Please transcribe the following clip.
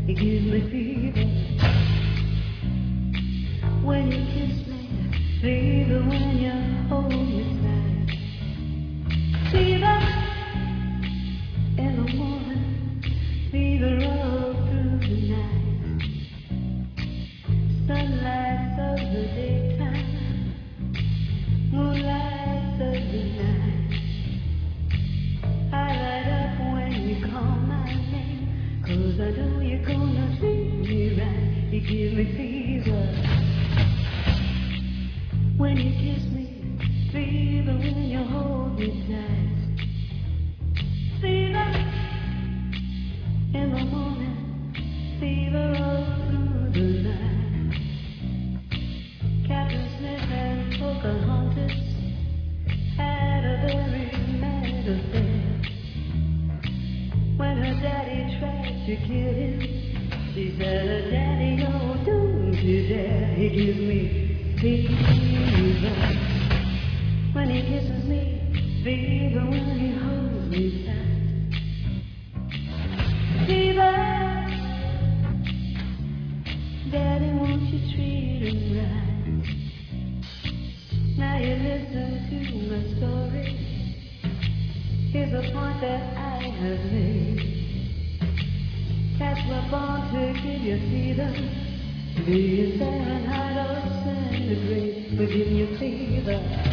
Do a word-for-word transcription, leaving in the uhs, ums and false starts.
it gives me fever. When you kiss me, fever when you hold me tight. Fever in the morning, fever all through the night. Sunlight of the daytime, moonlight of the night. I light up when you call my name, 'cause I know you're gonna treat me right. You give me fever when you kiss me, fever when you hold me tight. Fever in the morning, fever all through the night. Captain Smith and Pocahontas had a very mad affair. When her daddy tried to kill him, she said, "Daddy, oh, don't you dare." He gives me fever when he kisses me, fever when he holds me tight. Fever, Daddy, won't you treat him right? Now you listen to my story. Here's a point that I have made. Cats were born to give you fever. Be it Fahrenheit or centigrade, will give you fever.